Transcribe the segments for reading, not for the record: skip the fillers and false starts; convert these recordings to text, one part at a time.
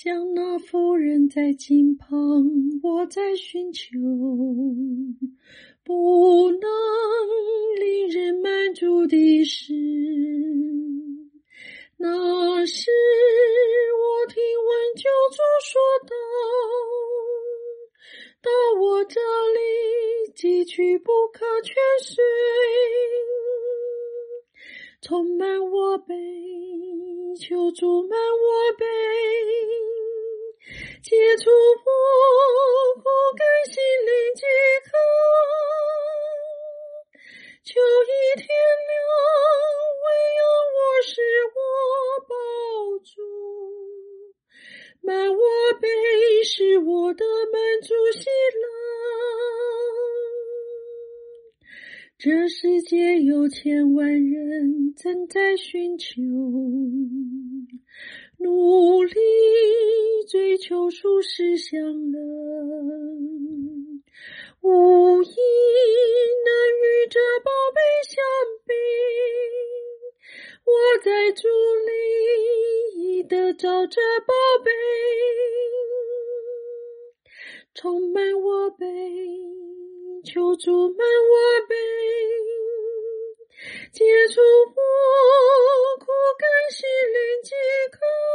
像那妇人在井旁，我在寻求，不能令人满足的事。那时我听闻救主说道，到我这里汲取不可全髓，充满我杯，求主满我杯，解除我苦干心灵饥渴，求一天亮，唯有我使我饱足，满我杯是我的满足喜乐。这世界有千万人正在寻求，努力追求属世享乐，无疑能与这宝贝相比。我在主里已得着这宝贝，充满我杯，求主满我杯，解除我苦干心灵饥渴，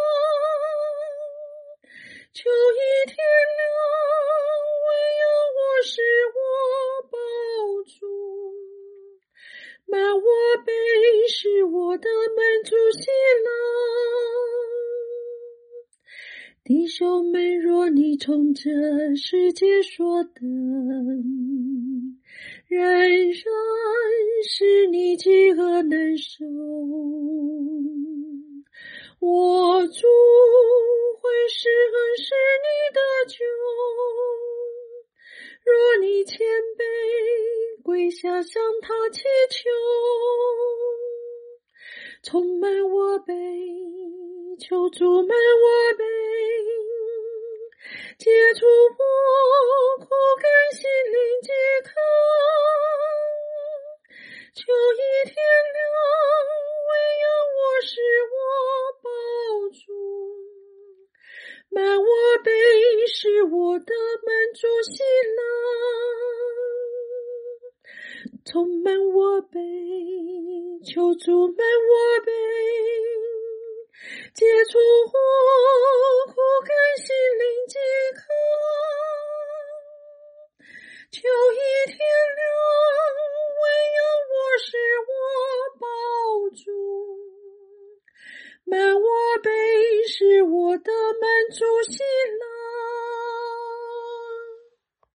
求一天亮，唯有我使我饱足，满我杯是我的满足喜乐。弟兄们，若你从这世界所得，仍然使你饥饿难受，我主会施恩使你得救。若你谦卑跪下向他祈求，充满我杯，求主满我杯，解除我苦干心灵饥渴，求一天亮，唯有我使我饱足，满我杯是我的满足喜乐，充满我杯，求主满我杯，解除我苦干心灵饥渴，求一天亮，唯有我使我饱足，满我杯是我的满足喜